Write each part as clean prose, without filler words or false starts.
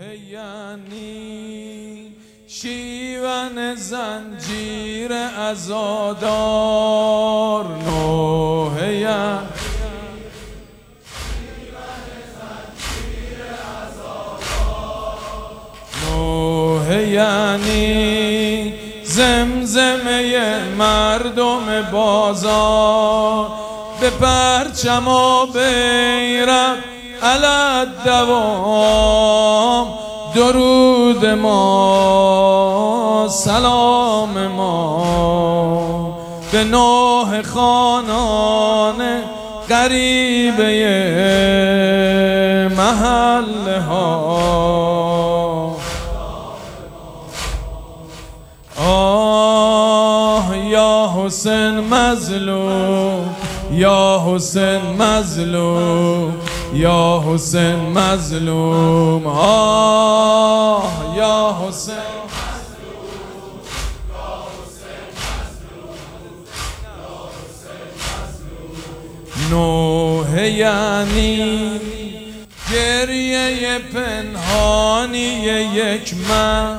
یعنی شیون زنجیر عزادار، نوح یعنی یعنی زمزمه مردم بازار، به پرچم و بیرق علی دوام، درود ما سلام ما به نوح خانان غریبه محله ها. آه یا حسین مظلوم، یا حسین مظلوم، یا حسین مظلوم. آه یا حسین نوح یعنی گریه پنهانی یک من،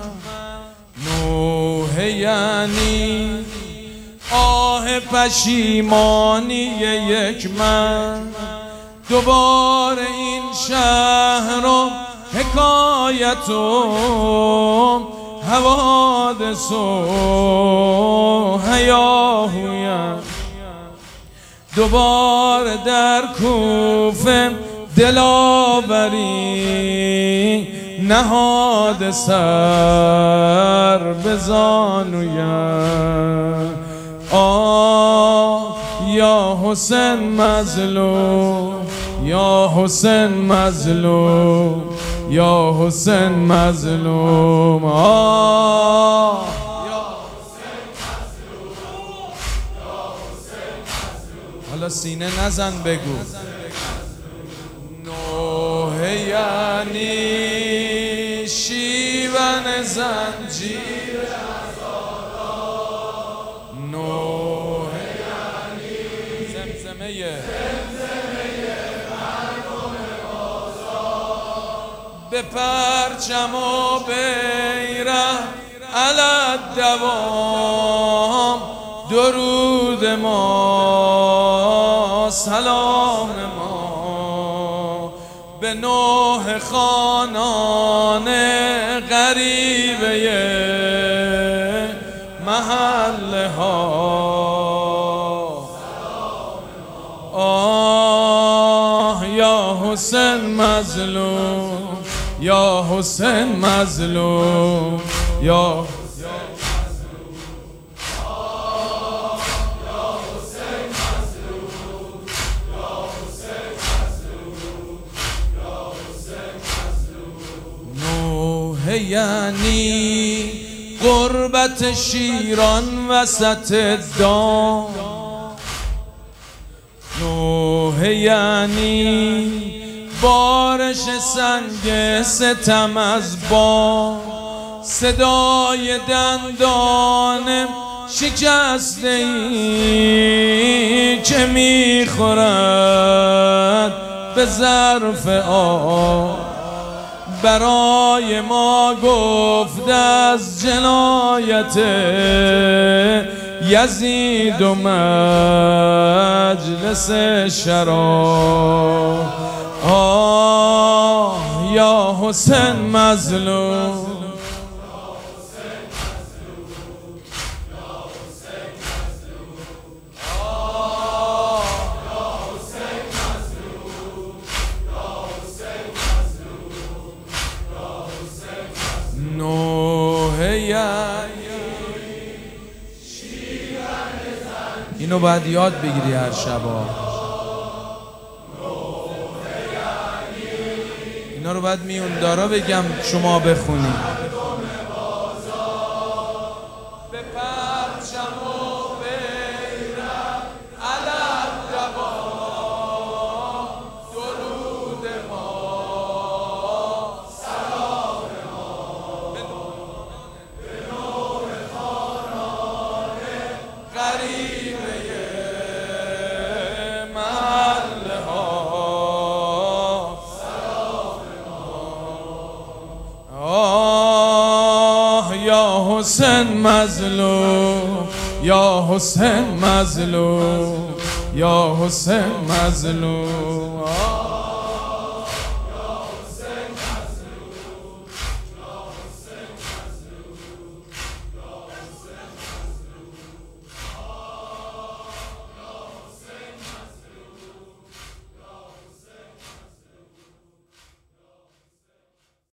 نوح یعنی آه پشیمانی یک من. دوباره این شهر و حکایت و حوادث و هیاهویم، دوباره در کوفه دلاوری نهاد سر به زانویم. آه یا حسین مظلوم، یا حسین مظلوم، یا حسین مظلوم. آه یا حسین مظلوم، یا حسین مظلوم. حالا سینه نزن بگو. نوح یعنی شیون زنجیر عزادار، نوح یعنی زمزمه مردم بازار، به پرچم و بیرق علی دوام، درود ما سلام ما به نوح خانان غریبه محله ها. آه یا حسین مظلوم، یا حسین مظلوم، یا یعنی غربت شیران وسط دام، نوح یعنی بارش سنگ ستم از بام، صدای دندان شکسته ای که میخورد به ظرف آب، برای ما گفت از جنایت یزید و مجلس شراب. آه یا حسین مظلوم، اینو باید یاد بگیری هر شبا. اینا رو باید میون دارا بگم شما بخونی. به پرچم و بیرق علی دوام، درود ما سلام ما به نوح خانان غریبه حسین مظلوم، یا حسین مظلوم، یا حسین مظلوم.